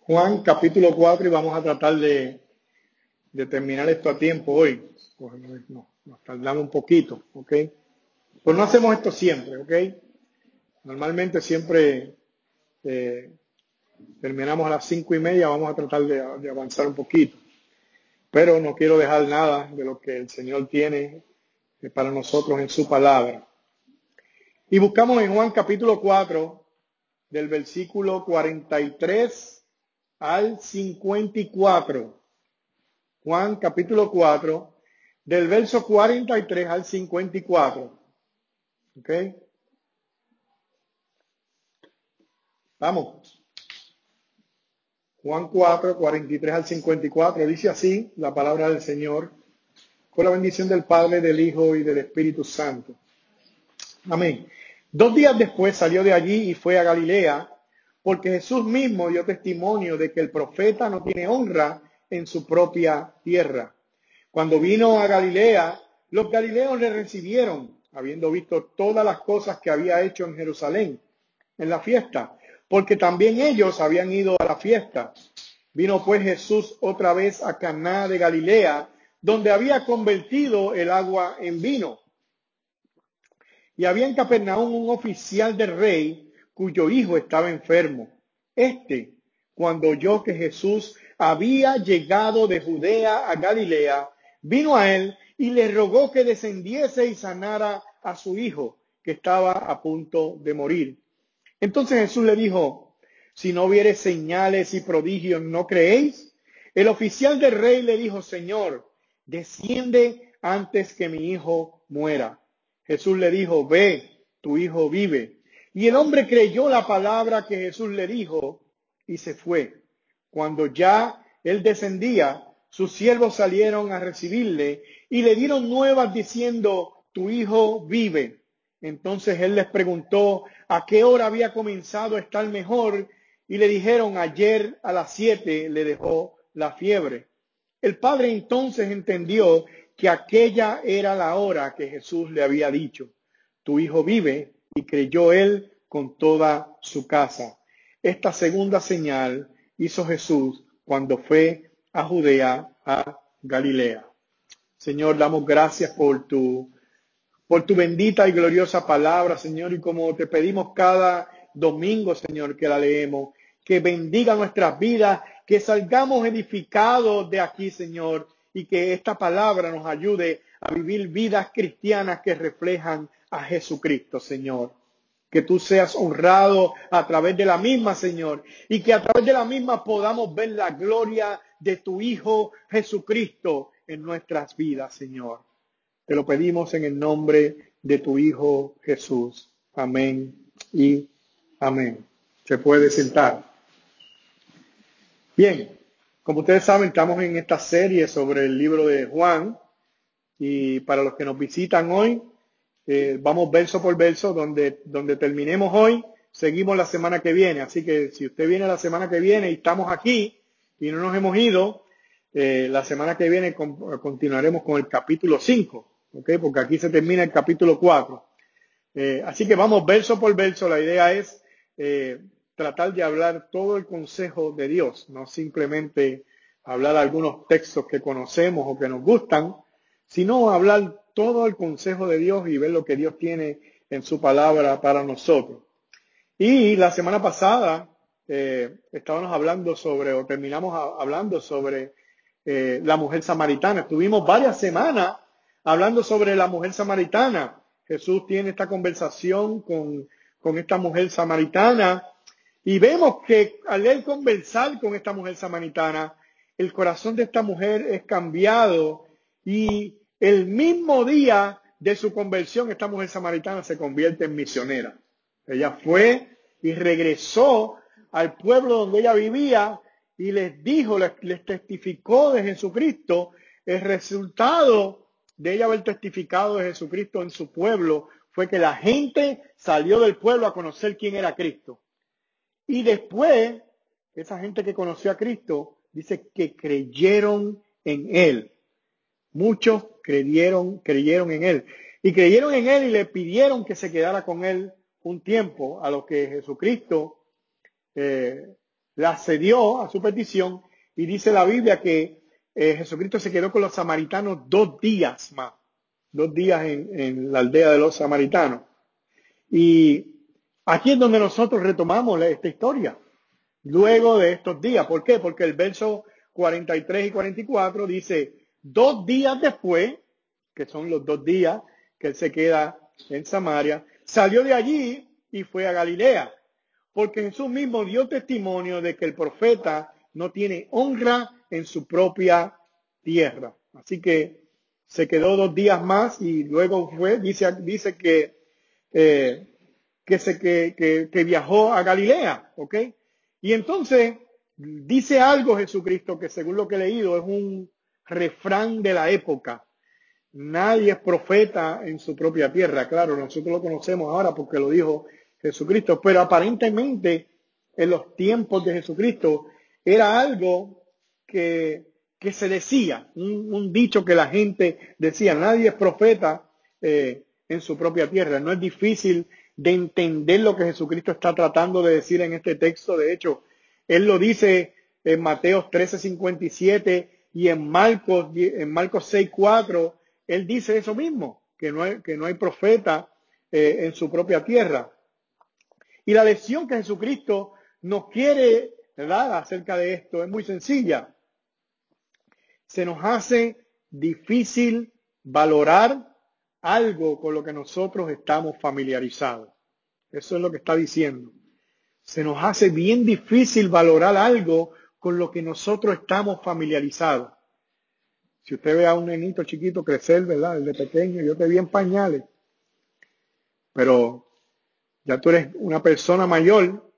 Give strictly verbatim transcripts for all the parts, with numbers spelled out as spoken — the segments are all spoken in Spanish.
Juan capítulo cuatro y vamos a tratar de, de terminar esto a tiempo hoy. Pues no, nos tardamos un poquito, ¿ok? Pues no hacemos esto siempre, ¿ok? Normalmente siempre eh, terminamos a las cinco y media, vamos a tratar de, de avanzar un poquito. Pero no quiero dejar nada de lo que el Señor tiene para nosotros en su palabra. Y buscamos en Juan capítulo cuatro, del versículo cuarenta y tres al cincuenta y cuatro. Juan capítulo cuatro, del verso cuarenta y tres al cincuenta y cuatro. ¿Ok? Vamos. Juan cuatro, cuarenta y tres al cincuenta y cuatro. Dice así la palabra del Señor, con la bendición del Padre, del Hijo y del Espíritu Santo. Amén. Dos días después salió de allí y fue a Galilea, porque Jesús mismo dio testimonio de que el profeta no tiene honra en su propia tierra. Cuando vino a Galilea, los galileos le recibieron, habiendo visto todas las cosas que había hecho en Jerusalén, en la fiesta, porque también ellos habían ido a la fiesta. Vino pues Jesús otra vez a Caná de Galilea, donde había convertido el agua en vino. Y había en Capernaum un oficial del rey, cuyo hijo estaba enfermo. Este, cuando oyó que Jesús había llegado de Judea a Galilea, vino a él y le rogó que descendiese y sanara a su hijo, que estaba a punto de morir. Entonces Jesús le dijo: si no hubiere señales y prodigios, ¿no creéis? El oficial del rey le dijo: Señor, desciende antes que mi hijo muera. Jesús le dijo: ve, tu hijo vive. Y el hombre creyó la palabra que Jesús le dijo y se fue. Cuando ya él descendía, sus siervos salieron a recibirle y le dieron nuevas diciendo: tu hijo vive. Entonces él les preguntó a qué hora había comenzado a estar mejor y le dijeron: ayer a las siete le dejó la fiebre. El padre entonces entendió que aquella era la hora que Jesús le había dicho: tu hijo vive, y creyó él con toda su casa. Esta segunda señal hizo Jesús cuando fue a Judea, a Galilea. Señor, damos gracias por tu, por tu bendita y gloriosa palabra, Señor, y como te pedimos cada domingo, Señor, que la leemos, que bendiga nuestras vidas, que salgamos edificados de aquí, Señor, y que esta palabra nos ayude a vivir vidas cristianas que reflejan a Jesucristo, Señor. Que tú seas honrado a través de la misma, Señor, y que a través de la misma podamos ver la gloria de tu Hijo Jesucristo en nuestras vidas, Señor. Te lo pedimos en el nombre de tu Hijo Jesús. Amén y amén. Se puede sentar. Bien, como ustedes saben, estamos en esta serie sobre el libro de Juan. Y para los que nos visitan hoy, eh, vamos verso por verso. Donde, donde terminemos hoy, seguimos la semana que viene. Así que si usted viene la semana que viene y estamos aquí y no nos hemos ido, eh, la semana que viene con, continuaremos con el capítulo cinco. ¿Okay? Porque aquí se termina el capítulo cuatro. Eh, así que vamos verso por verso. La idea es eh, tratar de hablar todo el consejo de Dios, no simplemente hablar algunos textos que conocemos o que nos gustan, sino hablar todo el consejo de Dios y ver lo que Dios tiene en su palabra para nosotros. Y la semana pasada eh, estábamos hablando sobre, o terminamos a, hablando sobre eh, la mujer samaritana. Estuvimos varias semanas hablando sobre la mujer samaritana. Jesús tiene esta conversación con, con esta mujer samaritana y vemos que al él conversar con esta mujer samaritana, el corazón de esta mujer es cambiado y el mismo día de su conversión, esta mujer samaritana se convierte en misionera. Ella fue y regresó al pueblo donde ella vivía y les dijo, les, les testificó de Jesucristo. El resultado de ella haber testificado de Jesucristo en su pueblo fue que la gente salió del pueblo a conocer quién era Cristo. Y después, esa gente que conoció a Cristo, dice que creyeron en Él. Muchos creyeron, creyeron en Él. Y creyeron en Él y le pidieron que se quedara con Él un tiempo, a lo que Jesucristo eh, le accedió a su petición y dice la Biblia que eh, Jesucristo se quedó con los samaritanos dos días más, dos días en, en la aldea de los samaritanos. Y aquí es donde nosotros retomamos esta historia, luego de estos días. ¿Por qué? Porque el verso cuarenta y tres y cuarenta y cuatro dice, dos días después, que son los dos días que él se queda en Samaria, salió de allí y fue a Galilea, porque Jesús mismo dio testimonio de que el profeta no tiene honra en su propia tierra. Así que se quedó dos días más y luego fue, dice, dice que, eh, que, se, que, que, que viajó a Galilea, ¿ok? Y entonces dice algo Jesucristo que según lo que he leído es un refrán de la época. Nadie es profeta en su propia tierra. Claro, nosotros lo conocemos ahora porque lo dijo Jesucristo, pero aparentemente en los tiempos de Jesucristo era algo que, que se decía, un, un dicho que la gente decía, nadie es profeta eh, en su propia tierra. No es difícil de entender lo que Jesucristo está tratando de decir en este texto. De hecho, él lo dice en Mateo trece cincuenta y siete y en Marcos, en Marcos seis cuatro. Él dice eso mismo, que no hay, que no hay profeta eh, en su propia tierra. Y la lección que Jesucristo nos quiere dar acerca de esto es muy sencilla. Se nos hace difícil valorar algo con lo que nosotros estamos familiarizados. Eso es lo que está diciendo. Se nos hace bien difícil valorar algo con lo que nosotros estamos familiarizados. Si usted ve a un nenito chiquito crecer, ¿verdad? Desde pequeño, yo te vi en pañales. Pero ya tú eres una persona mayor.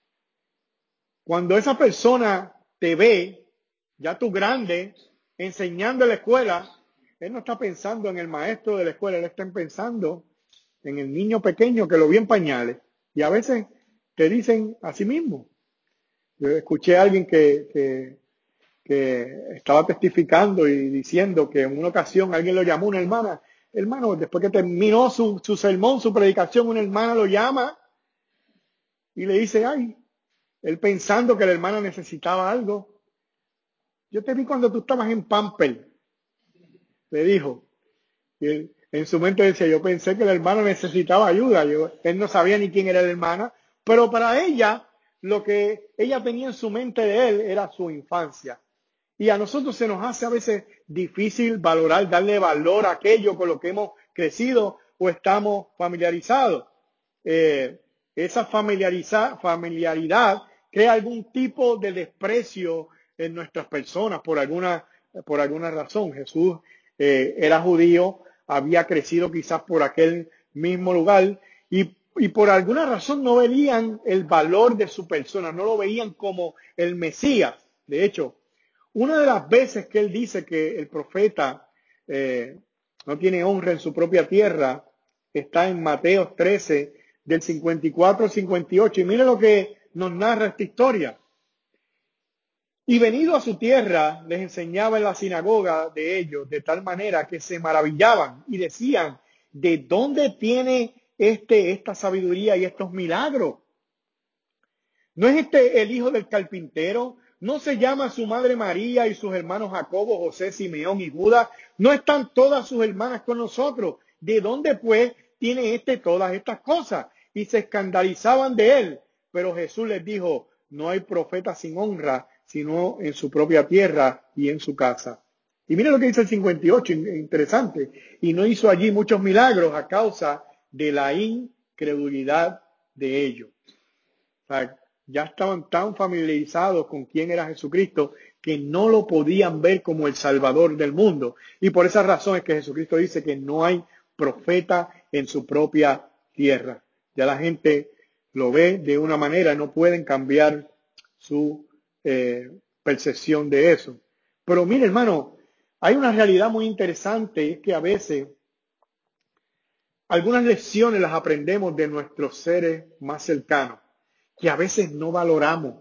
Cuando esa persona te ve, ya tú grande, enseñando en la escuela, él no está pensando en el maestro de la escuela, él está pensando en el niño pequeño que lo vio en pañales. Y a veces te dicen a sí mismo. Yo escuché a alguien que, que que estaba testificando y diciendo que en una ocasión alguien lo llamó, una hermana, hermano, después que terminó su, su sermón, su predicación, una hermana lo llama y le dice, ay, él pensando que la hermana necesitaba algo. Yo te vi cuando tú estabas en Pamper, le dijo. Y él, en su mente decía, yo pensé que la hermana necesitaba ayuda. Yo, él no sabía ni quién era la hermana, pero para ella, lo que ella tenía en su mente de él era su infancia. Y a nosotros se nos hace a veces difícil valorar, darle valor a aquello con lo que hemos crecido o estamos familiarizados. Eh, esa familiariza, familiaridad crea algún tipo de desprecio en nuestras personas por alguna, por alguna razón. Jesús eh, era judío, había crecido quizás por aquel mismo lugar y, y por alguna razón no veían el valor de su persona, no lo veían como el Mesías. De hecho, una de las veces que él dice que el profeta eh, no tiene honra en su propia tierra está en Mateo trece, del cincuenta y cuatro al cincuenta y ocho. Y mire lo que nos narra esta historia. Y venido a su tierra, les enseñaba en la sinagoga de ellos, de tal manera que se maravillaban y decían, ¿de dónde tiene este esta sabiduría y estos milagros? ¿No es este el hijo del carpintero? ¿No se llama su madre María y sus hermanos Jacobo, José, Simeón y Judas? ¿No están todas sus hermanas con nosotros? ¿De dónde pues tiene este todas estas cosas? Y se escandalizaban de él. Pero Jesús les dijo, no hay profeta sin honra, sino en su propia tierra y en su casa. Y mire lo que dice el cincuenta y ocho, interesante. Y no hizo allí muchos milagros a causa de la incredulidad de ellos. O sea, ya estaban tan familiarizados con quién era Jesucristo que no lo podían ver como el Salvador del mundo. Y por esa razón es que Jesucristo dice que no hay profeta en su propia tierra. Ya la gente lo ve de una manera, no pueden cambiar su eh, percepción de eso. Pero mire, hermano, hay una realidad muy interesante, es que a veces algunas lecciones las aprendemos de nuestros seres más cercanos, que a veces no valoramos.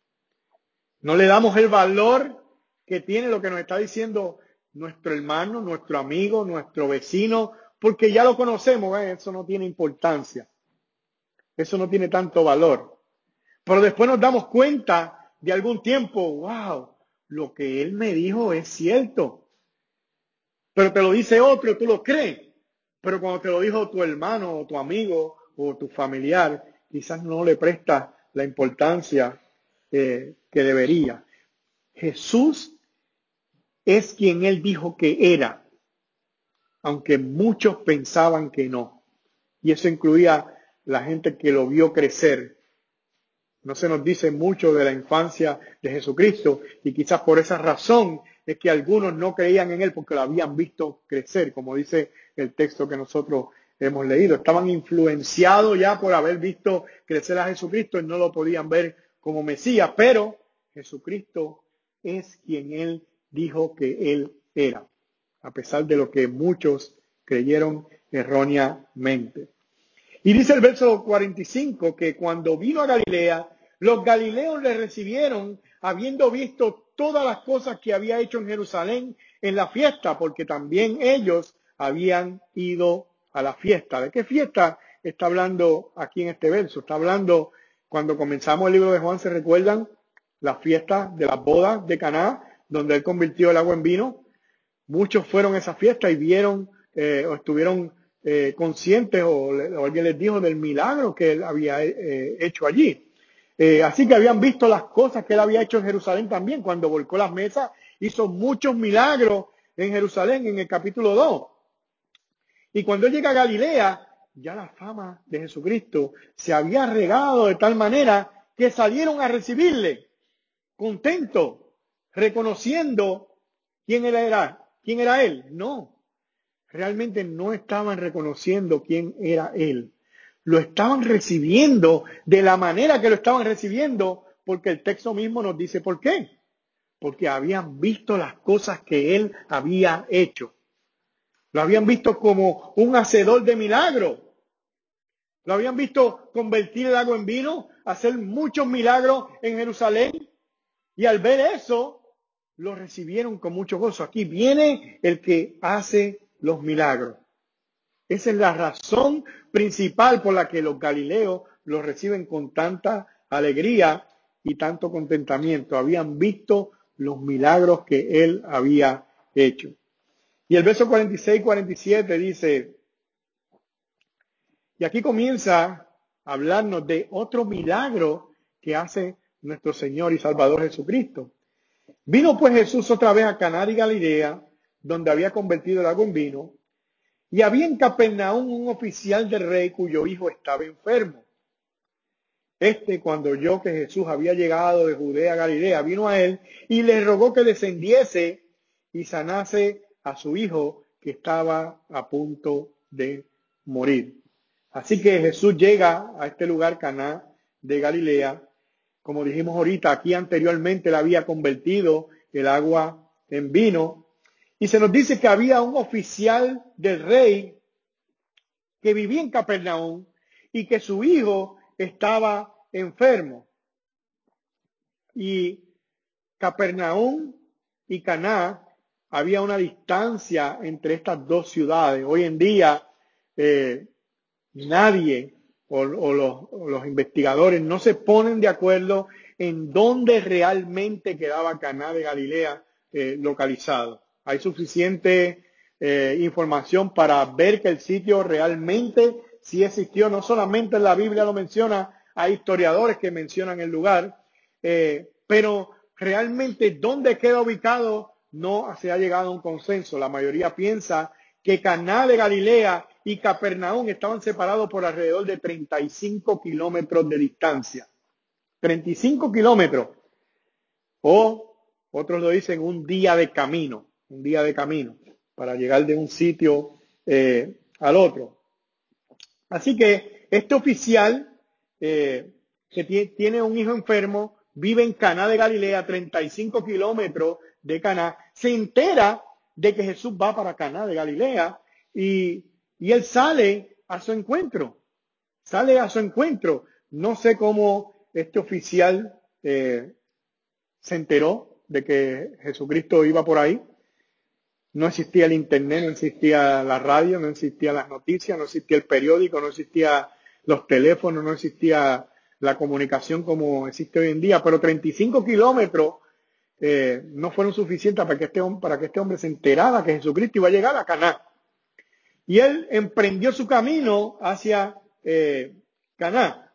No le damos el valor que tiene lo que nos está diciendo nuestro hermano, nuestro amigo, nuestro vecino, porque ya lo conocemos, ¿eh? Eso no tiene importancia. Eso no tiene tanto valor. Pero después nos damos cuenta de algún tiempo, wow, lo que él me dijo es cierto. Pero te lo dice otro, tú lo crees. Pero cuando te lo dijo tu hermano o tu amigo o tu familiar, quizás no le prestas la importancia eh, que debería. Jesús es quien él dijo que era, aunque muchos pensaban que no. Y eso incluía la gente que lo vio crecer. No se nos dice mucho de la infancia de Jesucristo y quizás por esa razón es que algunos no creían en él porque lo habían visto crecer, como dice el texto que nosotros hemos leído. Estaban influenciados ya por haber visto crecer a Jesucristo y no lo podían ver como Mesías, pero Jesucristo es quien él dijo que él era, a pesar de lo que muchos creyeron erróneamente. Y dice el verso cuarenta y cinco que cuando vino a Galilea, los galileos le recibieron habiendo visto todas las cosas que había hecho en Jerusalén en la fiesta, porque también ellos habían ido a la fiesta. ¿De qué fiesta está hablando aquí en este verso? Está hablando, cuando comenzamos el libro de Juan, ¿se recuerdan? La fiesta de las bodas de Caná, donde él convirtió el agua en vino. Muchos fueron a esa fiesta y vieron eh, o estuvieron eh, conscientes o, o alguien les dijo del milagro que él había eh, hecho allí. Eh, así que habían visto las cosas que él había hecho en Jerusalén también. Cuando volcó las mesas, hizo muchos milagros en Jerusalén en el capítulo dos. Y cuando él llega a Galilea, ya la fama de Jesucristo se había regado de tal manera que salieron a recibirle, contentos, reconociendo quién él era. ¿Quién era él? No, realmente no estaban reconociendo quién era él. Lo estaban recibiendo de la manera que lo estaban recibiendo, porque el texto mismo nos dice por qué. Porque habían visto las cosas que él había hecho. Lo habían visto como un hacedor de milagros. Lo habían visto convertir el agua en vino, hacer muchos milagros en Jerusalén. Y al ver eso, lo recibieron con mucho gozo. Aquí viene el que hace los milagros. Esa es la razón principal por la que los galileos lo reciben con tanta alegría y tanto contentamiento. Habían visto los milagros que él había hecho. Y el verso cuarenta y seis y cuarenta y siete dice, y aquí comienza a hablarnos de otro milagro que hace nuestro Señor y Salvador Jesucristo. Vino pues Jesús otra vez a Caná de Galilea, donde había convertido el agua en vino, y había en Capernaum un oficial del rey cuyo hijo estaba enfermo. Este, cuando oyó que Jesús había llegado de Judea a Galilea, vino a él y le rogó que descendiese y sanase a su hijo que estaba a punto de morir. Así que Jesús llega a este lugar, Caná de Galilea. Como dijimos ahorita, aquí anteriormente le había convertido el agua en vino. Y se nos dice que había un oficial del rey que vivía en Capernaum y que su hijo estaba enfermo. Y Capernaum y Caná, había una distancia entre estas dos ciudades. Hoy en día eh, nadie o, o, los, o los investigadores no se ponen de acuerdo en dónde realmente quedaba Caná de Galilea eh, localizado. Hay suficiente eh, información para ver que el sitio realmente sí existió. No solamente en la Biblia lo menciona, hay historiadores que mencionan el lugar, eh, pero realmente dónde queda ubicado no se ha llegado a un consenso. La mayoría piensa que Caná de Galilea y Capernaum estaban separados por alrededor de treinta y cinco kilómetros de distancia. treinta y cinco kilómetros. O otros lo dicen un día de camino, un día de camino para llegar de un sitio eh, al otro. Así que este oficial eh, que tiene un hijo enfermo, vive en Caná de Galilea, treinta y cinco kilómetros de Caná, se entera de que Jesús va para Caná de Galilea y, y él sale a su encuentro, sale a su encuentro. No sé cómo este oficial eh, se enteró de que Jesucristo iba por ahí. No existía el internet, no existía la radio, no existían las noticias, no existía el periódico, no existían los teléfonos, no existía la comunicación como existe hoy en día, pero treinta y cinco kilómetros eh, no fueron suficientes para que, este, para que este hombre se enterara que Jesucristo iba a llegar a Caná. Y él emprendió su camino hacia eh, Caná.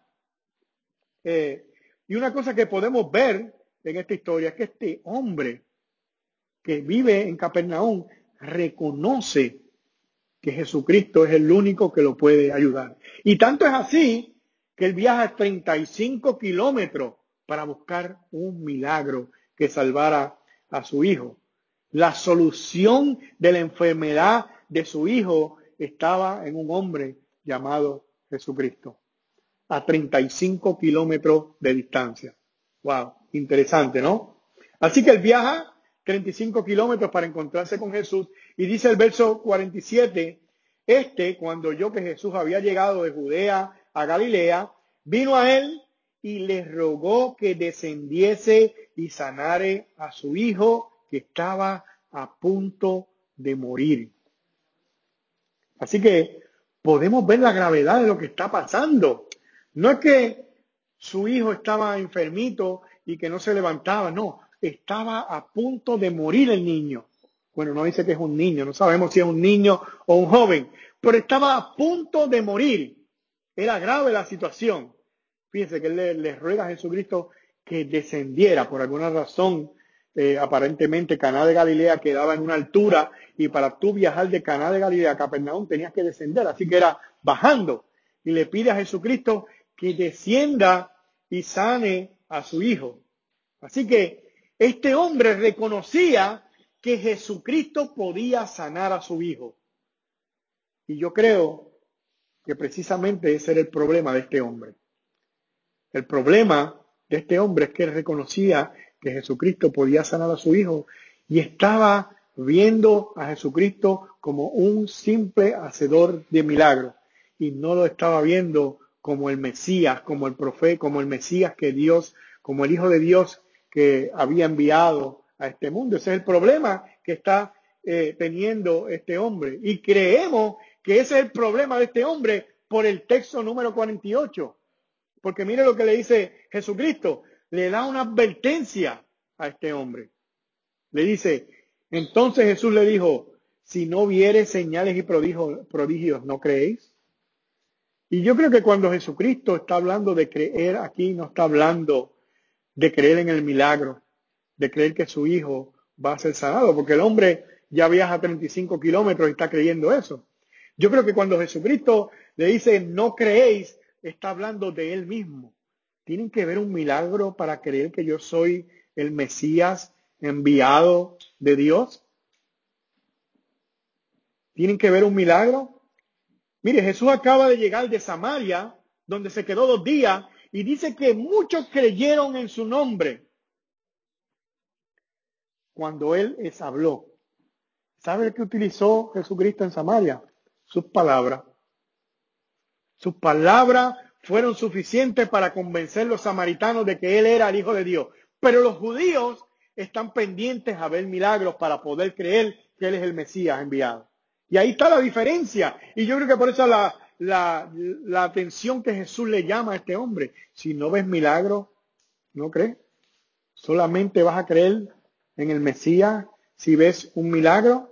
Eh, y una cosa que podemos ver en esta historia es que este hombre que vive en Capernaum reconoce que Jesucristo es el único que lo puede ayudar. Y tanto es así que él viaja treinta y cinco kilómetros para buscar un milagro que salvara a su hijo. La solución de la enfermedad de su hijo estaba en un hombre llamado Jesucristo, a treinta y cinco kilómetros de distancia. Wow, interesante, ¿no? Así que él viaja treinta y cinco kilómetros para encontrarse con Jesús y dice el verso cuarenta y siete, este, cuando oyó que Jesús había llegado de Judea a Galilea, vino a él y le rogó que descendiese y sanare a su hijo que estaba a punto de morir. Así que podemos ver la gravedad de lo que está pasando. No es que su hijo estaba enfermito y que no se levantaba, no, estaba a punto de morir el niño. Bueno, no dice que es un niño, no sabemos si es un niño o un joven, pero estaba a punto de morir. Era grave la situación. Fíjense que él le, le ruega a Jesucristo que descendiera por alguna razón. Eh, aparentemente Caná de Galilea quedaba en una altura y para tú viajar de Caná de Galilea a Capernaum tenías que descender, así que era bajando. Y le pide a Jesucristo que descienda y sane a su hijo. Así que este hombre reconocía que Jesucristo podía sanar a su hijo. Y yo creo que precisamente ese era el problema de este hombre. El problema de este hombre es que él reconocía que Jesucristo podía sanar a su hijo y estaba viendo a Jesucristo como un simple hacedor de milagros y no lo estaba viendo como el Mesías, como el profeta, como el Mesías que Dios, como el Hijo de Dios que había enviado a este mundo. Ese es el problema que está eh, teniendo este hombre. Y creemos que ese es el problema de este hombre por el texto número cuarenta y ocho. Porque mire lo que le dice Jesucristo. Le da una advertencia a este hombre. Le dice, entonces Jesús le dijo, si no viere señales y prodigios, prodigios, ¿no creéis? Y yo creo que cuando Jesucristo está hablando de creer aquí, no está hablando de creer en el milagro, de creer que su hijo va a ser sanado, porque el hombre ya viaja treinta y cinco kilómetros y está creyendo eso. Yo creo que cuando Jesucristo le dice, no creéis, está hablando de él mismo. Tienen que ver un milagro para creer que yo soy el Mesías enviado de Dios. Tienen que ver un milagro. Mire, Jesús acaba de llegar de Samaria, donde se quedó dos días, y dice que muchos creyeron en su nombre cuando él les habló. ¿Sabe qué utilizó Jesucristo en Samaria? Sus palabras. Sus palabras fueron suficientes para convencer a los samaritanos de que él era el Hijo de Dios. Pero los judíos están pendientes a ver milagros para poder creer que él es el Mesías enviado. Y ahí está la diferencia. Y yo creo que por eso la, la, la atención que Jesús le llama a este hombre. Si no ves milagros, no crees. Solamente vas a creer en el Mesías si ves un milagro.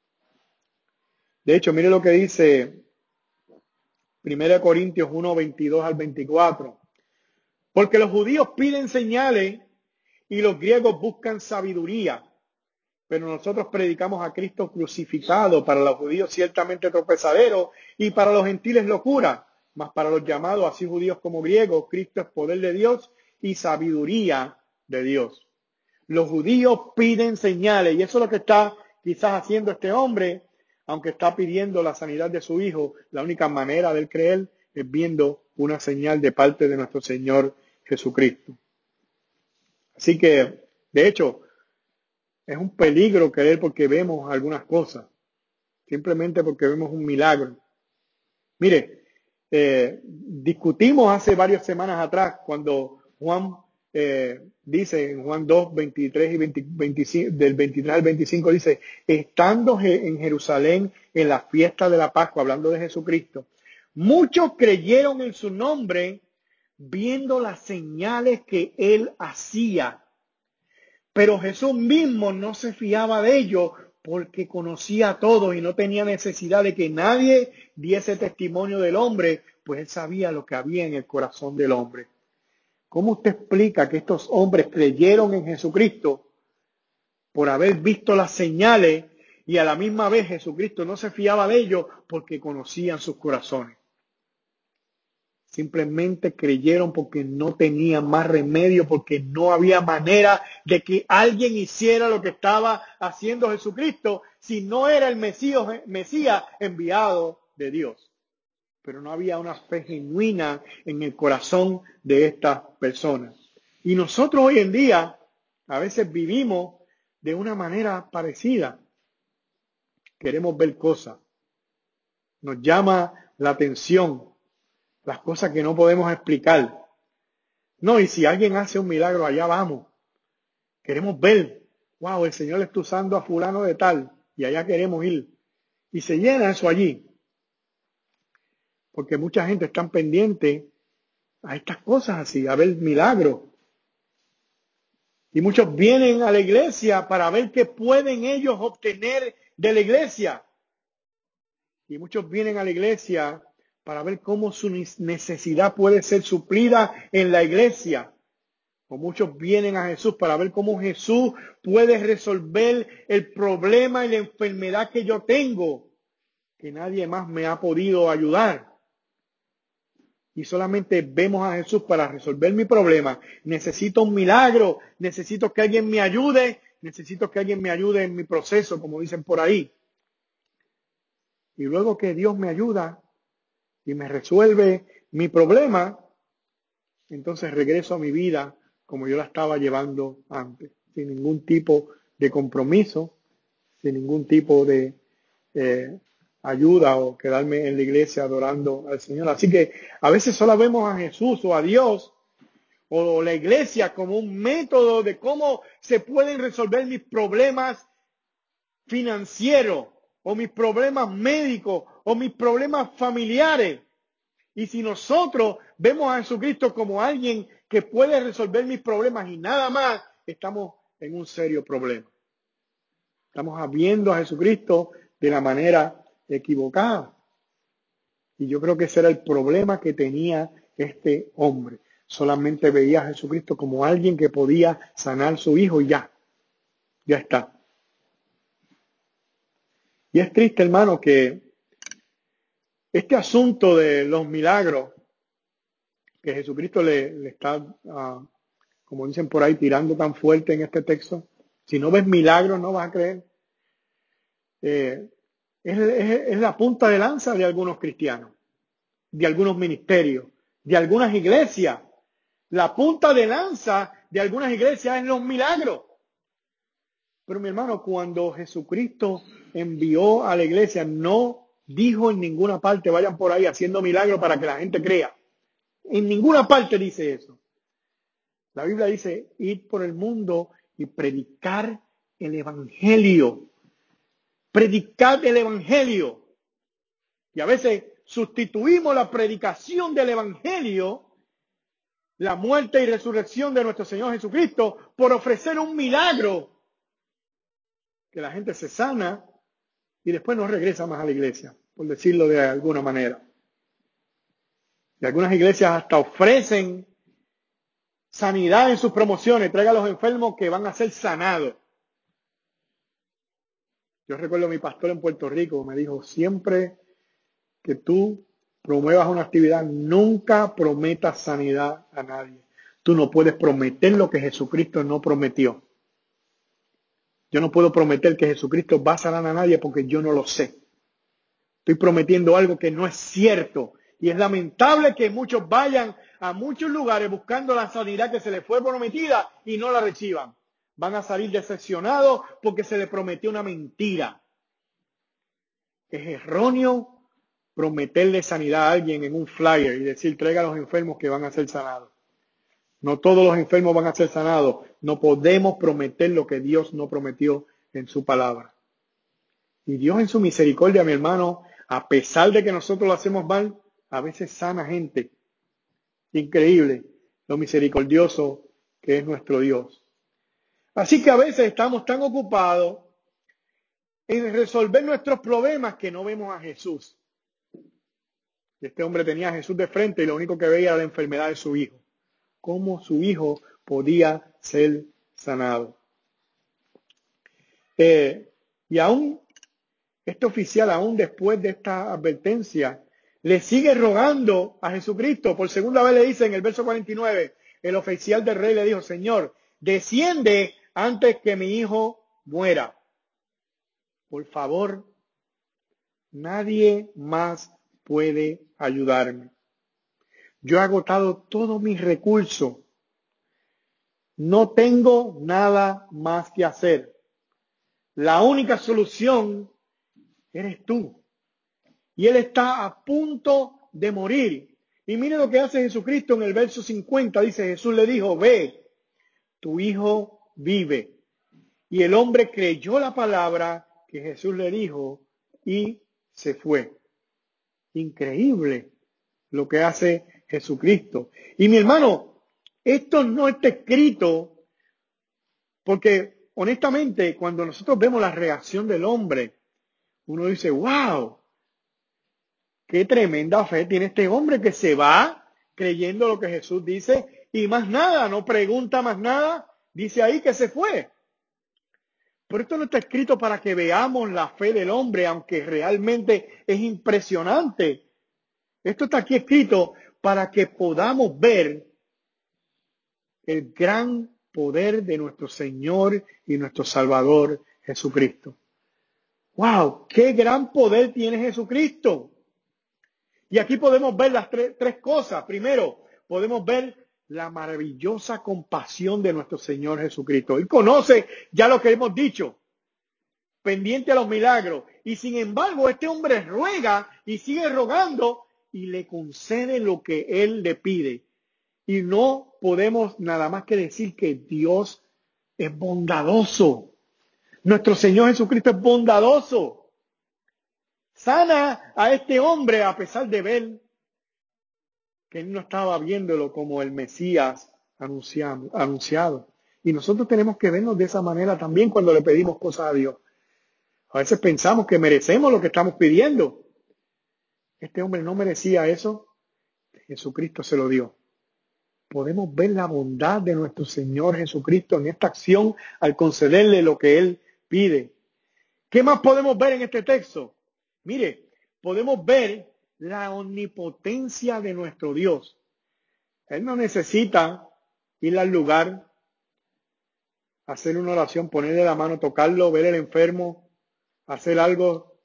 De hecho, mire lo que dice Primera de Corintios uno, veintidós al veinticuatro. Porque los judíos piden señales y los griegos buscan sabiduría. Pero nosotros predicamos a Cristo crucificado, para los judíos ciertamente tropezadero y para los gentiles locura. Mas para los llamados, así judíos como griegos, Cristo es poder de Dios y sabiduría de Dios. Los judíos piden señales y eso es lo que está quizás haciendo este hombre. Aunque está pidiendo la sanidad de su hijo, la única manera de él creer es viendo una señal de parte de nuestro Señor Jesucristo. Así que, de hecho, es un peligro creer porque vemos algunas cosas, simplemente porque vemos un milagro. Mire, eh, discutimos hace varias semanas atrás cuando Juan eh, dice en Juan dos, veintitrés y veinte, veinticinco, del veintitrés al veinticinco, dice, estando en Jerusalén en la fiesta de la Pascua, hablando de Jesucristo, muchos creyeron en su nombre viendo las señales que él hacía. Pero Jesús mismo no se fiaba de ellos porque conocía a todos y no tenía necesidad de que nadie diese testimonio del hombre, pues él sabía lo que había en el corazón del hombre. ¿Cómo usted explica que estos hombres creyeron en Jesucristo por haber visto las señales y a la misma vez Jesucristo no se fiaba de ellos porque conocían sus corazones? Simplemente creyeron porque no tenían más remedio, porque no había manera de que alguien hiciera lo que estaba haciendo Jesucristo si no era el Mesías, Mesías enviado de Dios. Pero no había una fe genuina en el corazón de estas personas. Y nosotros hoy en día a veces vivimos de una manera parecida. Queremos ver cosas. Nos llama la atención las cosas que no podemos explicar. No, y si alguien hace un milagro, allá vamos. Queremos ver, wow, el Señor le está usando a fulano de tal, y allá queremos ir. Y se llena eso allí. Porque mucha gente está pendiente a estas cosas así, a ver milagros. Y muchos vienen a la iglesia para ver qué pueden ellos obtener de la iglesia. Y muchos vienen a la iglesia para ver cómo su necesidad puede ser suplida en la iglesia. O muchos vienen a Jesús para ver cómo Jesús puede resolver el problema y la enfermedad que yo tengo, que nadie más me ha podido ayudar. Y solamente vemos a Jesús para resolver mi problema. Necesito un milagro, necesito que alguien me ayude, necesito que alguien me ayude en mi proceso, como dicen por ahí. Y luego que Dios me ayuda y me resuelve mi problema, entonces regreso a mi vida como yo la estaba llevando antes, sin ningún tipo de compromiso, sin ningún tipo de eh, ayuda o quedarme en la iglesia adorando al Señor. Así que a veces solo vemos a Jesús o a Dios o la iglesia como un método de cómo se pueden resolver mis problemas financieros o mis problemas médicos o mis problemas familiares. Y si nosotros vemos a Jesucristo como alguien que puede resolver mis problemas y nada más, estamos en un serio problema. Estamos viendo a Jesucristo de la manera equivocada. Y yo creo que ese era el problema que tenía este hombre. Solamente veía a Jesucristo como alguien que podía sanar su hijo y ya, ya está. Y es triste, hermano, que este asunto de los milagros que Jesucristo le, le está, uh, como dicen por ahí, tirando tan fuerte en este texto. Si no ves milagros, no vas a creer. Eh, es, es, es la punta de lanza de algunos cristianos, de algunos ministerios, de algunas iglesias. La punta de lanza de algunas iglesias es los milagros. Pero mi hermano, cuando Jesucristo envió a la iglesia, no dijo en ninguna parte, vayan por ahí haciendo milagros para que la gente crea. En ninguna parte dice eso. La Biblia dice, ir por el mundo y predicar el evangelio. Predicar el evangelio. Y a veces sustituimos la predicación del evangelio, la muerte y resurrección de nuestro Señor Jesucristo, por ofrecer un milagro. Que la gente se sana y después no regresa más a la iglesia, por decirlo de alguna manera. Y algunas iglesias hasta ofrecen sanidad en sus promociones. Traiga a los enfermos que van a ser sanados. Yo recuerdo a mi pastor en Puerto Rico, me dijo, siempre que tú promuevas una actividad, nunca prometas sanidad a nadie. Tú no puedes prometer lo que Jesucristo no prometió. Yo no puedo prometer que Jesucristo va a sanar a nadie porque yo no lo sé. Estoy prometiendo algo que no es cierto. Y es lamentable que muchos vayan a muchos lugares buscando la sanidad que se les fue prometida y no la reciban. Van a salir decepcionados porque se les prometió una mentira. Es erróneo prometerle sanidad a alguien en un flyer y decir, traiga a los enfermos que van a ser sanados. No todos los enfermos van a ser sanados. No podemos prometer lo que Dios no prometió en su palabra. Y Dios en su misericordia, mi hermano, a pesar de que nosotros lo hacemos mal, a veces sana gente. Increíble lo misericordioso que es nuestro Dios. Así que a veces estamos tan ocupados en resolver nuestros problemas que no vemos a Jesús. Este hombre tenía a Jesús de frente y lo único que veía era la enfermedad de su hijo. ¿Cómo su hijo podía ser sanado? Eh, y aún este oficial, aún después de esta advertencia, le sigue rogando a Jesucristo. Por segunda vez le dice en el verso cuarenta y nueve, el oficial del rey le dijo, Señor, desciende antes que mi hijo muera. Por favor, nadie más puede ayudarme. Yo he agotado todos mis recursos. No tengo nada más que hacer. La única solución eres tú. Y él está a punto de morir. Y mire lo que hace Jesucristo en el verso cincuenta. Dice, Jesús le dijo, ve, tu hijo vive. Y el hombre creyó la palabra que Jesús le dijo y se fue. Increíble lo que hace Jesucristo. Y mi hermano, esto no está escrito porque honestamente cuando nosotros vemos la reacción del hombre, uno dice, wow, qué tremenda fe tiene este hombre que se va creyendo lo que Jesús dice y más nada, no pregunta más nada, dice ahí que se fue. Pero esto no está escrito para que veamos la fe del hombre, aunque realmente es impresionante. Esto está aquí escrito para que podamos ver el gran poder de nuestro Señor y nuestro Salvador Jesucristo. ¡Wow! ¡Qué gran poder tiene Jesucristo! Y aquí podemos ver las tres, tres cosas. Primero, podemos ver la maravillosa compasión de nuestro Señor Jesucristo. Él conoce ya lo que hemos dicho, pendiente a los milagros. Y sin embargo, este hombre ruega y sigue rogando y le concede lo que él le pide. Y no podemos nada más que decir que Dios es bondadoso. Nuestro Señor Jesucristo es bondadoso. Sana a este hombre a pesar de ver que él no estaba viéndolo como el Mesías anunciado, anunciado. Y nosotros tenemos que vernos de esa manera también cuando le pedimos cosas a Dios. A veces pensamos que merecemos lo que estamos pidiendo. Este hombre no merecía eso. Jesucristo se lo dio. Podemos ver la bondad de nuestro Señor Jesucristo en esta acción al concederle lo que Él pide. ¿Qué más podemos ver en este texto? Mire, podemos ver la omnipotencia de nuestro Dios. Él no necesita ir al lugar, hacer una oración, ponerle la mano, tocarlo, ver el enfermo, hacer algo.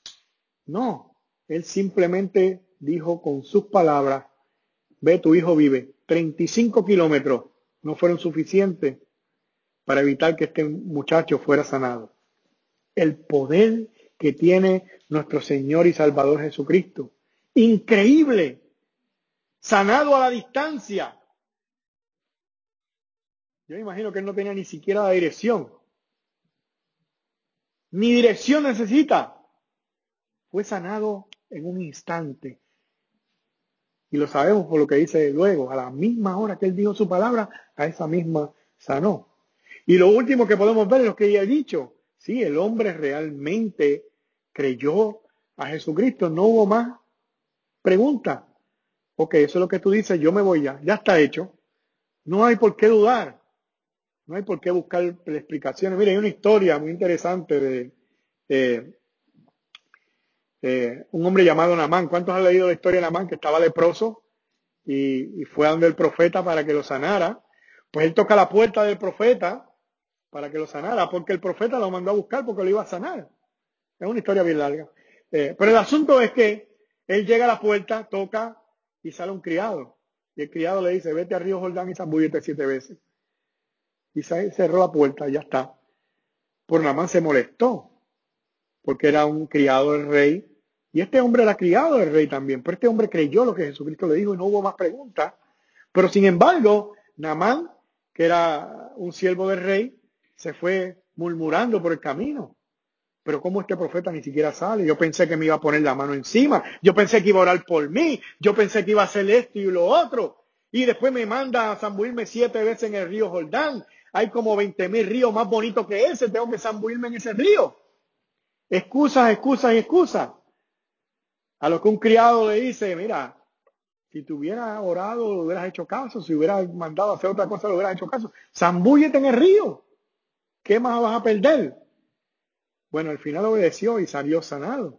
No, Él simplemente dijo con sus palabras, ve, tu hijo vive. treinta y cinco kilómetros no fueron suficientes para evitar que este muchacho fuera sanado. El poder que tiene nuestro Señor y Salvador Jesucristo. Increíble. Sanado a la distancia. Yo me imagino que él no tenía ni siquiera la dirección. Ni dirección necesita. Fue sanado en un instante. Y lo sabemos por lo que dice luego. A la misma hora que él dijo su palabra, a esa misma sanó. Y lo último que podemos ver es lo que ya he dicho. Sí, el hombre realmente creyó a Jesucristo. No hubo más preguntas. Ok, eso es lo que tú dices, yo me voy ya. Ya está hecho. No hay por qué dudar. No hay por qué buscar explicaciones. Mire, hay una historia muy interesante de eh, eh, un hombre llamado Naamán. ¿Cuántos han leído la historia de Naamán? Que estaba leproso y, y fue a donde el profeta para que lo sanara. Pues él toca la puerta del profeta para que lo sanara, porque el profeta lo mandó a buscar porque lo iba a sanar. Es una historia bien larga. Eh, pero el asunto es que él llega a la puerta, toca y sale un criado. Y el criado le dice, vete al río Jordán y zambúllete siete veces. Y cerró la puerta, y ya está. Por Naamán se molestó, porque era un criado del rey. Y este hombre era criado del rey también. Pero este hombre creyó lo que Jesucristo le dijo y no hubo más preguntas. Pero sin embargo, Naamán, que era un siervo del rey, se fue murmurando por el camino. Pero ¿cómo este profeta ni siquiera sale? Yo pensé que me iba a poner la mano encima. Yo pensé que iba a orar por mí. Yo pensé que iba a hacer esto y lo otro. Y después me manda a zambuirme siete veces en el río Jordán. Hay como veinte mil ríos más bonitos que ese. Tengo que zambuirme en ese río. Excusas, excusas y excusas. A lo que un criado le dice, mira, si te hubieras orado, lo hubieras hecho caso. Si hubieras mandado a hacer otra cosa, lo hubieras hecho caso. Zambúllete en el río. ¿Qué más vas a perder? Bueno, al final obedeció y salió sanado.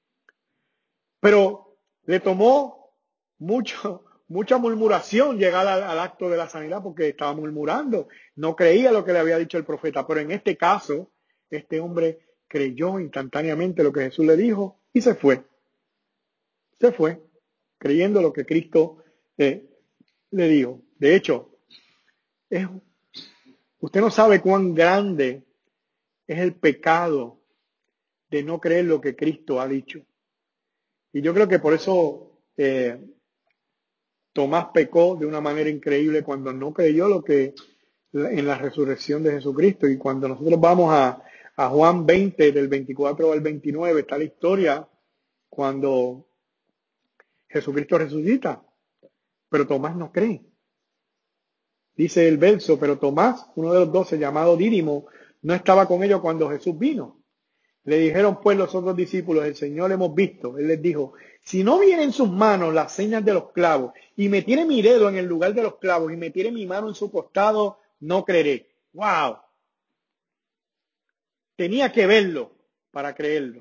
Pero le tomó mucho, mucha murmuración llegar al, al acto de la sanidad porque estaba murmurando. No creía lo que le había dicho el profeta. Pero en este caso, este hombre creyó instantáneamente lo que Jesús le dijo y se fue. Se fue, creyendo lo que Cristo eh, le dijo. De hecho, es, usted no sabe cuán grande es el pecado de no creer lo que Cristo ha dicho. Y yo creo que por eso eh, Tomás pecó de una manera increíble cuando no creyó lo que en la resurrección de Jesucristo. Y cuando nosotros vamos a, a Juan veinte, del veinticuatro al veintinueve, está la historia cuando Jesucristo resucita, pero Tomás no cree. Dice el verso, pero Tomás, uno de los doce, llamado Dídimo, no estaba con ellos cuando Jesús vino. Le dijeron pues los otros discípulos, el Señor hemos visto. Él les dijo, si no viene en sus manos las señas de los clavos y me tiene mi dedo en el lugar de los clavos y me tiene mi mano en su costado, no creeré. ¡Wow! Tenía que verlo para creerlo.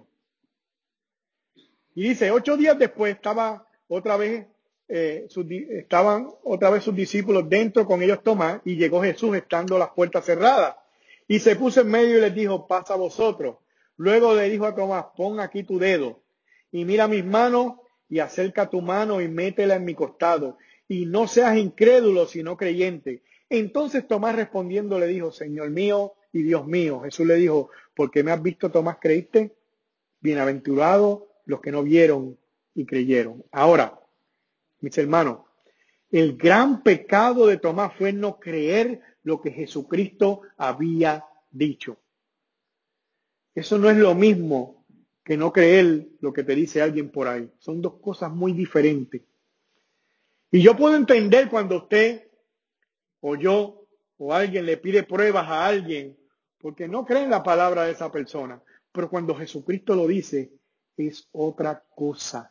Y dice, ocho días después estaba otra vez, eh, sus, estaban otra vez sus discípulos dentro con ellos Tomás y llegó Jesús estando las puertas cerradas. Y se puso en medio y les dijo, pasa a vosotros. Luego le dijo a Tomás, pon aquí tu dedo y mira mis manos y acerca tu mano y métela en mi costado. Y no seas incrédulo, sino creyente. Entonces Tomás respondiendo le dijo, Señor mío y Dios mío. Jesús le dijo, ¿por qué me has visto, Tomás, creíste? Bienaventurados los que no vieron y creyeron. Ahora, mis hermanos, el gran pecado de Tomás fue no creer lo que Jesucristo había dicho. Eso no es lo mismo que no creer lo que te dice alguien por ahí. Son dos cosas muy diferentes. Y yo puedo entender cuando usted o yo o alguien le pide pruebas a alguien porque no cree en la palabra de esa persona. Pero cuando Jesucristo lo dice, es otra cosa.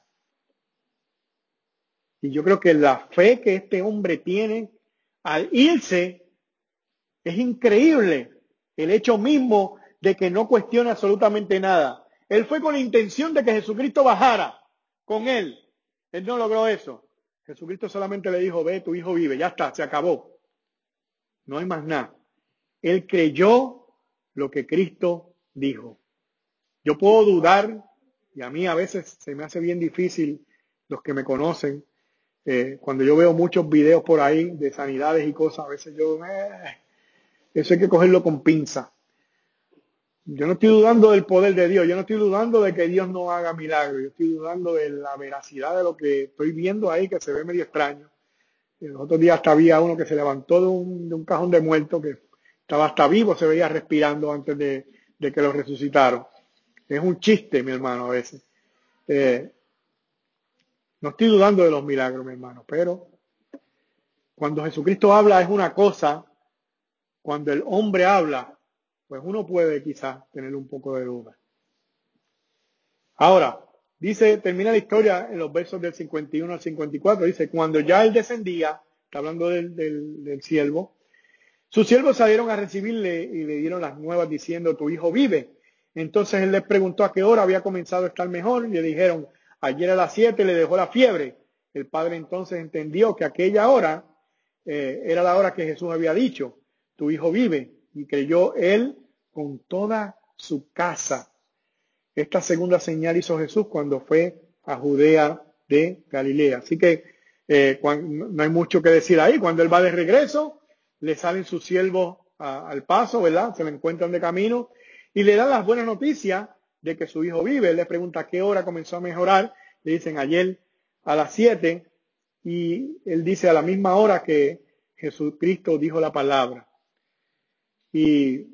Y yo creo que la fe que este hombre tiene al irse es increíble. El hecho mismo de que no cuestione absolutamente nada. Él fue con la intención de que Jesucristo bajara con él. Él no logró eso. Jesucristo solamente le dijo, ve, tu hijo vive. Ya está, se acabó. No hay más nada. Él creyó lo que Cristo dijo. Yo puedo dudar, y a mí a veces se me hace bien difícil, los que me conocen, eh, cuando yo veo muchos videos por ahí de sanidades y cosas, a veces yo, eh, eso hay que cogerlo con pinza. Yo no estoy dudando del poder de Dios, yo no estoy dudando de que Dios no haga milagros, yo estoy dudando de la veracidad de lo que estoy viendo ahí, que se ve medio extraño. Y los otros días hasta había uno que se levantó de un, de un cajón de muertos, que estaba hasta vivo, se veía respirando antes de, de que lo resucitaron. Es un chiste, mi hermano, a veces. Eh, no estoy dudando de los milagros, mi hermano, pero cuando Jesucristo habla es una cosa, cuando el hombre habla, pues uno puede quizás tener un poco de duda. Ahora, dice, termina la historia en los versos del cincuenta y uno al cincuenta y cuatro, dice, cuando ya él descendía, está hablando del, del, del siervo, sus siervos salieron a recibirle y le dieron las nuevas diciendo, tu hijo vive. Entonces él les preguntó a qué hora había comenzado a estar mejor y le dijeron, ayer a las siete le dejó la fiebre. El padre entonces entendió que aquella hora eh, era la hora que Jesús había dicho, tu hijo vive. Y creyó él con toda su casa. Esta segunda señal hizo Jesús cuando fue a Judea de Galilea. Así que eh, cuando, no hay mucho que decir ahí. Cuando él va de regreso, le salen sus siervos a, al paso, ¿verdad? Se lo encuentran de camino y le dan las buenas noticias de que su hijo vive. Él le pregunta a qué hora comenzó a mejorar. Le dicen ayer a las siete y él dice a la misma hora que Jesucristo dijo la palabra. Y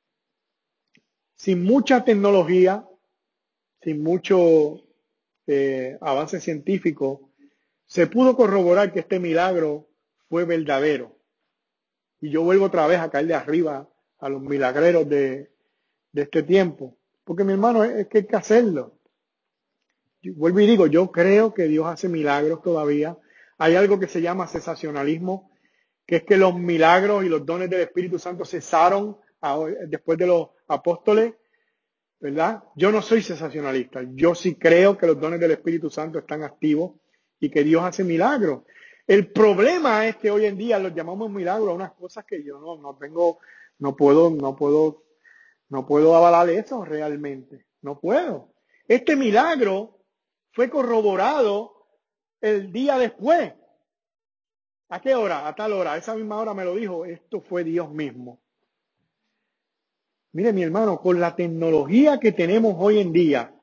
sin mucha tecnología, sin mucho eh, avance científico, se pudo corroborar que este milagro fue verdadero. Y yo vuelvo otra vez a caer de arriba a los milagreros de, de este tiempo. Porque mi hermano, es, es que hay que hacerlo. Yo vuelvo y digo, yo creo que Dios hace milagros todavía. Hay algo que se llama cesacionalismo, que es que los milagros y los dones del Espíritu Santo cesaron a, después de los apóstoles, ¿verdad? Yo no soy cesacionalista. Yo sí creo que los dones del Espíritu Santo están activos y que Dios hace milagros. El problema es que hoy en día los llamamos milagros a unas cosas que yo no, no tengo, no puedo, no puedo, no puedo avalar eso realmente. No puedo. Este milagro fue corroborado el día después. ¿A qué hora? A tal hora. A esa misma hora me lo dijo. Esto fue Dios mismo. Mire, mi hermano, con la tecnología que tenemos hoy en día,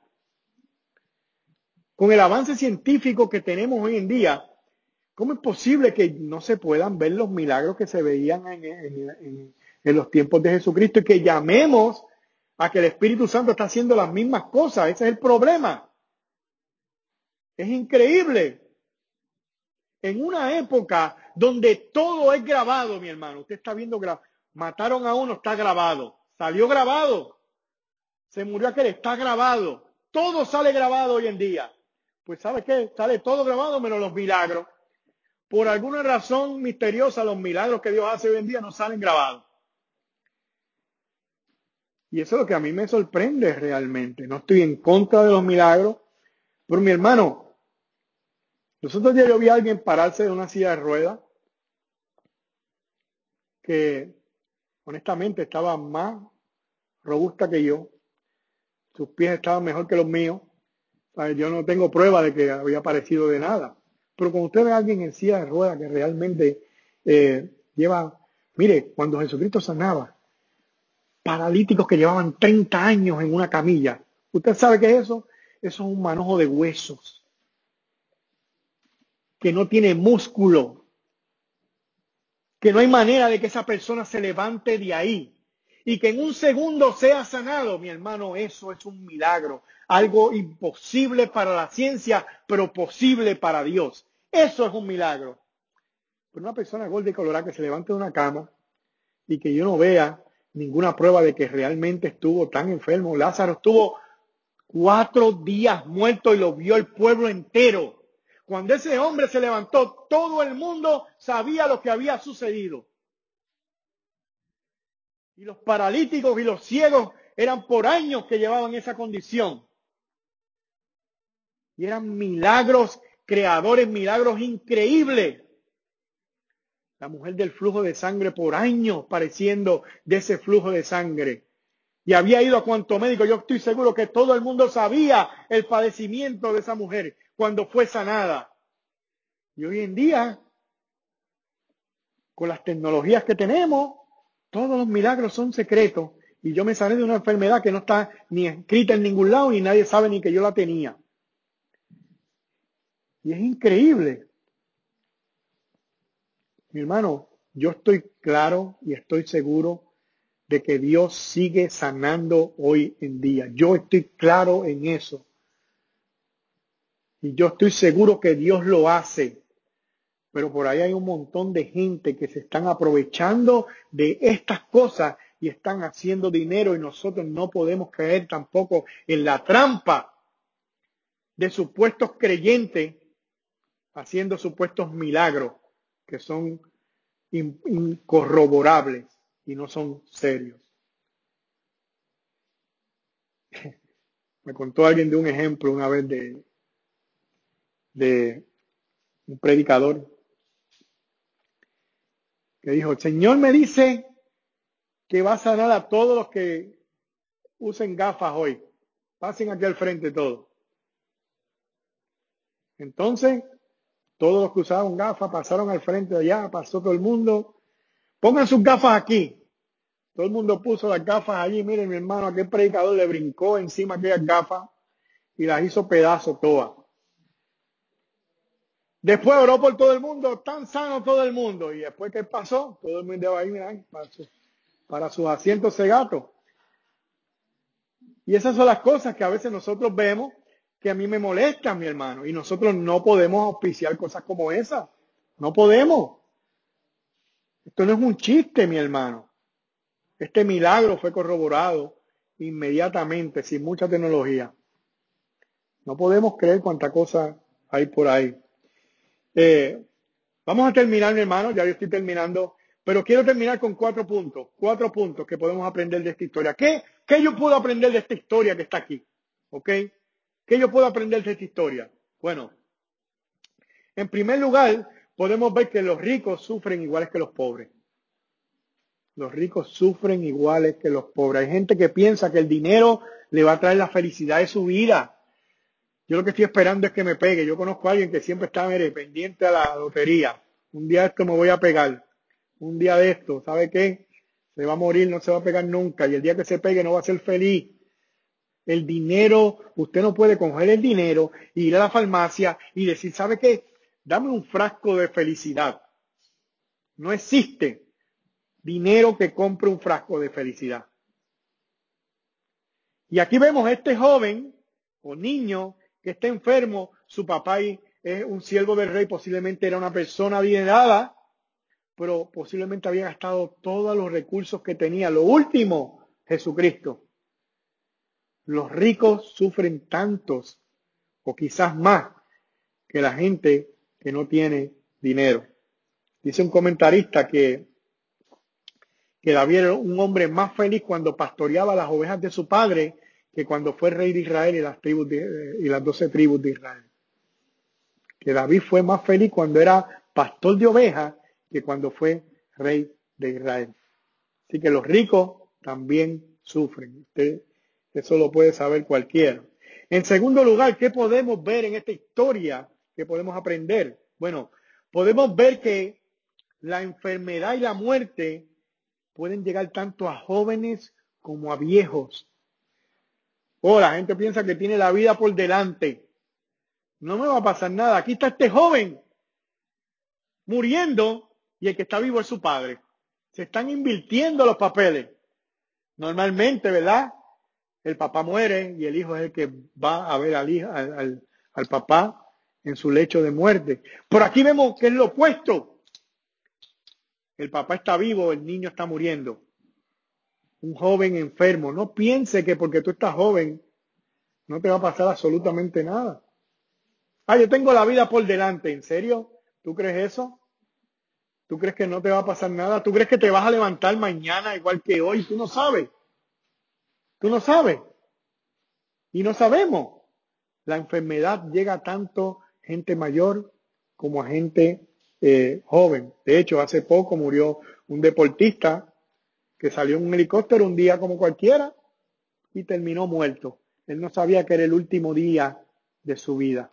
con el avance científico que tenemos hoy en día, ¿cómo es posible que no se puedan ver los milagros que se veían en, en, en, en los tiempos de Jesucristo y que llamemos a que el Espíritu Santo está haciendo las mismas cosas? Ese es el problema. Es increíble. En una época donde todo es grabado, mi hermano, usted está viendo, gra- mataron a uno, está grabado, salió grabado, se murió aquel, está grabado, todo sale grabado hoy en día. Pues ¿sabe qué? Sale todo grabado menos los milagros. Por alguna razón misteriosa, los milagros que Dios hace hoy en día no salen grabados. Y eso es lo que a mí me sorprende realmente. No estoy en contra de los milagros, pero mi hermano, los otros días yo vi a alguien pararse de una silla de ruedas que honestamente estaba más robusta que yo. Sus pies estaban mejor que los míos. ¿Sabe? Yo no tengo prueba de que había aparecido de nada. Pero cuando usted ve a alguien en silla de ruedas que realmente eh, lleva... Mire, cuando Jesucristo sanaba, paralíticos que llevaban treinta años en una camilla. ¿Usted sabe qué es eso? Eso es un manojo de huesos que no tiene músculo, que no hay manera de que esa persona se levante de ahí y que en un segundo sea sanado. Mi hermano, eso es un milagro, algo imposible para la ciencia, pero posible para Dios. Eso es un milagro. Pero una persona gorda y colorada que se levante de una cama y que yo no vea ninguna prueba de que realmente estuvo tan enfermo. Lázaro estuvo cuatro días muerto y lo vio el pueblo entero. Cuando ese hombre se levantó, todo el mundo sabía lo que había sucedido. Y los paralíticos y los ciegos eran por años que llevaban esa condición. Y eran milagros creadores, milagros increíbles. La mujer del flujo de sangre por años padeciendo de ese flujo de sangre. Y había ido a cuanto médico. Yo estoy seguro que todo el mundo sabía el padecimiento de esa mujer cuando fue sanada. Y hoy en día, con las tecnologías que tenemos, todos los milagros son secretos. Y yo me sané de una enfermedad que no está ni escrita en ningún lado y nadie sabe ni que yo la tenía. Y es increíble. Mi hermano, yo estoy claro y estoy seguro de que Dios sigue sanando hoy en día. Yo estoy claro en eso. Y yo estoy seguro que Dios lo hace. Pero por ahí hay un montón de gente que se están aprovechando de estas cosas y están haciendo dinero y nosotros no podemos caer tampoco en la trampa de supuestos creyentes haciendo supuestos milagros que son incorroborables y no son serios. Me contó alguien de un ejemplo una vez de, de un predicador que dijo, el Señor me dice que va a sanar a todos los que usen gafas hoy. Pasen aquí al frente todos. Entonces, todos los que usaban gafas pasaron al frente de allá, pasó todo el mundo. Pongan sus gafas aquí. Todo el mundo puso las gafas allí. Miren, mi hermano, aquel predicador le brincó encima de aquellas gafas y las hizo pedazos todas. Después oró por todo el mundo, tan sano todo el mundo. Y después, ¿qué pasó? Todo el mundo ahí, mira, para, su, para sus asientos cegatos. Y esas son las cosas que a veces nosotros vemos que a mí me molestan, mi hermano. Y nosotros no podemos auspiciar cosas como esas. No podemos. Esto no es un chiste, mi hermano. Este milagro fue corroborado inmediatamente, sin mucha tecnología. No podemos creer cuánta cosa hay por ahí. Eh, vamos a terminar, mi hermano, ya yo estoy terminando, pero quiero terminar con cuatro puntos, cuatro puntos que podemos aprender de esta historia. ¿Qué, qué yo puedo aprender de esta historia que está aquí? ¿Ok? ¿Qué yo puedo aprender de esta historia? Bueno, en primer lugar, podemos ver que los ricos sufren iguales que los pobres. Los ricos sufren iguales que los pobres. Hay gente que piensa que el dinero le va a traer la felicidad de su vida. Yo lo que estoy esperando es que me pegue. Yo conozco a alguien que siempre está mire, pendiente a la lotería. Un día de esto me voy a pegar. Un día de esto, ¿sabe qué? Se va a morir, no se va a pegar nunca. Y el día que se pegue no va a ser feliz. El dinero, usted no puede coger el dinero, ir a la farmacia y decir, ¿sabe qué? Dame un frasco de felicidad. No existe dinero que compre un frasco de felicidad. Y aquí vemos a este joven o niño que está enfermo, su papá es un siervo del rey, posiblemente era una persona adinerada, pero posiblemente había gastado todos los recursos que tenía. Lo último, Jesucristo. Los ricos sufren tantos o quizás más que la gente que no tiene dinero. Dice un comentarista que, que David era un hombre más feliz cuando pastoreaba las ovejas de su padre que cuando fue rey de Israel y las tribus de, y las doce tribus de Israel. Que David fue más feliz cuando era pastor de ovejas que cuando fue rey de Israel. Así que los ricos también sufren. Usted, eso lo puede saber cualquiera. En segundo lugar, ¿qué podemos ver en esta historia? ¿Qué podemos aprender? Bueno, podemos ver que la enfermedad y la muerte pueden llegar tanto a jóvenes como a viejos. Oh, la gente piensa que tiene la vida por delante. No me va a pasar nada. Aquí está este joven muriendo y el que está vivo es su padre. Se están invirtiendo los papeles. Normalmente, ¿verdad? El papá muere y el hijo es el que va a ver al, hijo, al, al, al papá en su lecho de muerte. Por aquí vemos que es lo opuesto. El papá está vivo, el niño está muriendo. Un joven enfermo. No piense que porque tú estás joven no te va a pasar absolutamente nada. Ah, yo tengo la vida por delante. ¿En serio? ¿Tú crees eso? ¿Tú crees que no te va a pasar nada? ¿Tú crees que te vas a levantar mañana igual que hoy? Tú no sabes. Tú no sabes. Y no sabemos. La enfermedad llega a tanto gente mayor como a gente eh, joven. De hecho, hace poco murió un deportista que salió en un helicóptero un día como cualquiera y terminó muerto. Él no sabía que era el último día de su vida.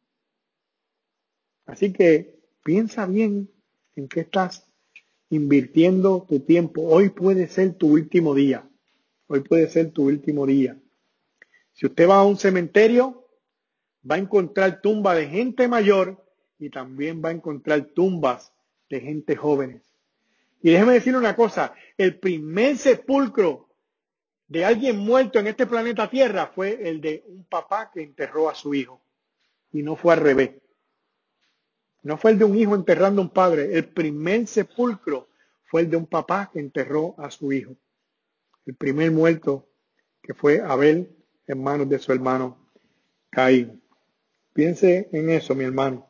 Así que piensa bien en qué estás invirtiendo tu tiempo. Hoy puede ser tu último día. Hoy puede ser tu último día. Si usted va a un cementerio, va a encontrar tumbas de gente mayor y también va a encontrar tumbas de gente jóvenes. Y déjeme decirle una cosa, el primer sepulcro de alguien muerto en este planeta Tierra fue el de un papá que enterró a su hijo. Y no fue al revés. No fue el de un hijo enterrando a un padre. El primer sepulcro fue el de un papá que enterró a su hijo. El primer muerto que fue Abel en manos de su hermano Caín. Piense en eso, mi hermano.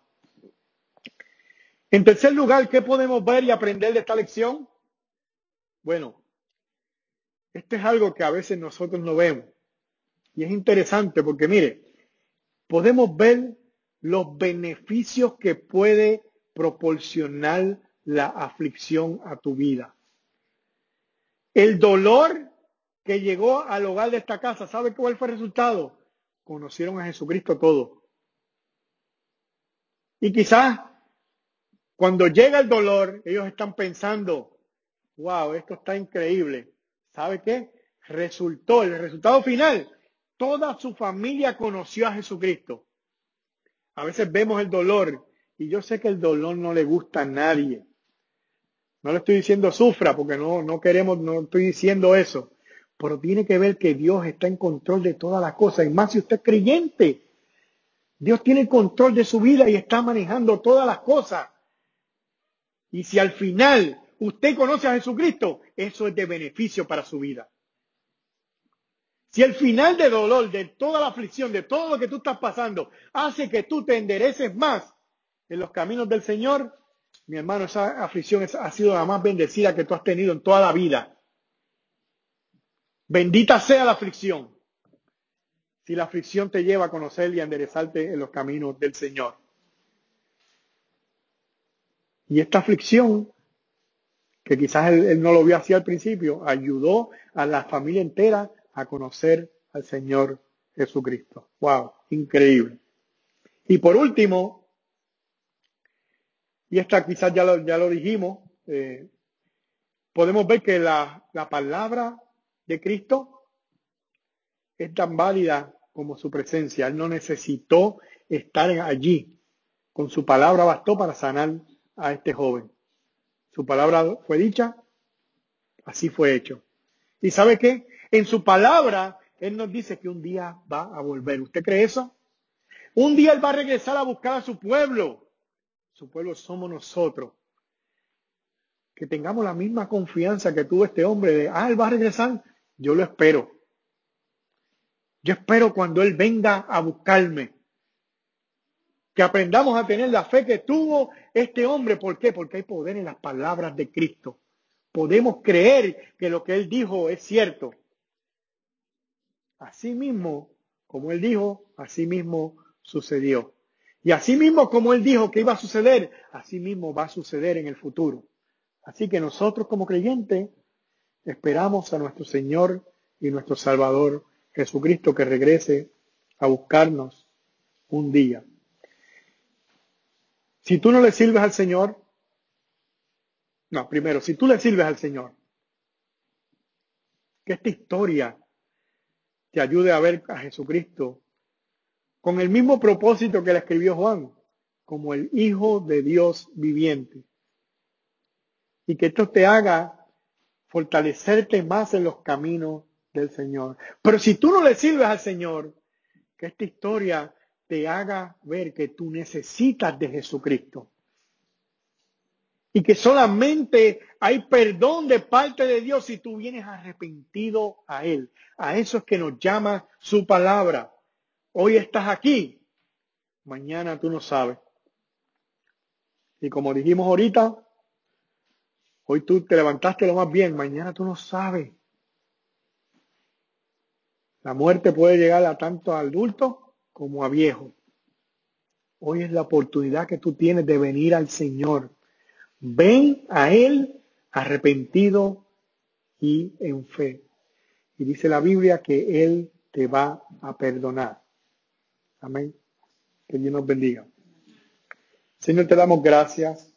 En tercer lugar, ¿qué podemos ver y aprender de esta lección? Bueno, esto es algo que a veces nosotros no vemos. Y es interesante porque, mire, podemos ver los beneficios que puede proporcionar la aflicción a tu vida. El dolor que llegó al hogar de esta casa, ¿sabe cuál fue el resultado? Conocieron a Jesucristo todos. Y quizás cuando llega el dolor, ellos están pensando, wow, esto está increíble. ¿Sabe qué? Resultó, el resultado final, toda su familia conoció a Jesucristo. A veces vemos el dolor y yo sé que el dolor no le gusta a nadie. No le estoy diciendo sufra porque no, no queremos, no estoy diciendo eso. Pero tiene que ver que Dios está en control de todas las cosas. Y más si usted es creyente. Dios tiene el control de su vida y está manejando todas las cosas. Y si al final usted conoce a Jesucristo, eso es de beneficio para su vida. Si el final de dolor, de toda la aflicción, de todo lo que tú estás pasando, hace que tú te endereces más en los caminos del Señor, mi hermano, esa aflicción ha sido la más bendecida que tú has tenido en toda la vida. Bendita sea la aflicción, si la aflicción te lleva a conocer y a enderezarte en los caminos del Señor. Y esta aflicción, que quizás él, él no lo vio así al principio, ayudó a la familia entera a conocer al Señor Jesucristo. ¡Wow! Increíble. Y por último, y esta quizás ya lo, ya lo dijimos, eh, podemos ver que la, la palabra de Cristo es tan válida como su presencia. Él no necesitó estar allí. Con su palabra bastó para sanar a este joven. Su palabra fue dicha, así fue hecho. ¿Y sabe qué? En su palabra, Él nos dice que un día va a volver. ¿Usted cree eso? Un día Él va a regresar a buscar a su pueblo. Su pueblo somos nosotros. Que tengamos la misma confianza que tuvo este hombre de, ah, Él va a regresar. Yo lo espero. Yo espero cuando Él venga a buscarme. Que aprendamos a tener la fe que tuvo este hombre. ¿Por qué? Porque hay poder en las palabras de Cristo. Podemos creer que lo que Él dijo es cierto. Así mismo, como Él dijo, así mismo sucedió. Y así mismo como Él dijo que iba a suceder, así mismo va a suceder en el futuro. Así que nosotros como creyentes esperamos a nuestro Señor y nuestro Salvador Jesucristo que regrese a buscarnos un día. Si tú no le sirves al Señor, no, primero, si tú le sirves al Señor, que esta historia te ayude a ver a Jesucristo con el mismo propósito que la escribió Juan, como el Hijo de Dios viviente. Y que esto te haga fortalecerte más en los caminos del Señor. Pero si tú no le sirves al Señor, que esta historia te haga ver que tú necesitas de Jesucristo. Y que solamente hay perdón de parte de Dios si tú vienes arrepentido a Él. A eso es que nos llama su palabra. Hoy estás aquí, mañana tú no sabes. Y como dijimos ahorita, hoy tú te levantaste lo más bien, mañana tú no sabes. La muerte puede llegar a tanto a adulto como a viejo. Hoy es la oportunidad que tú tienes de venir al Señor. Ven a Él arrepentido y en fe. Y dice la Biblia que Él te va a perdonar. Amén. Que Dios nos bendiga. Señor, te damos gracias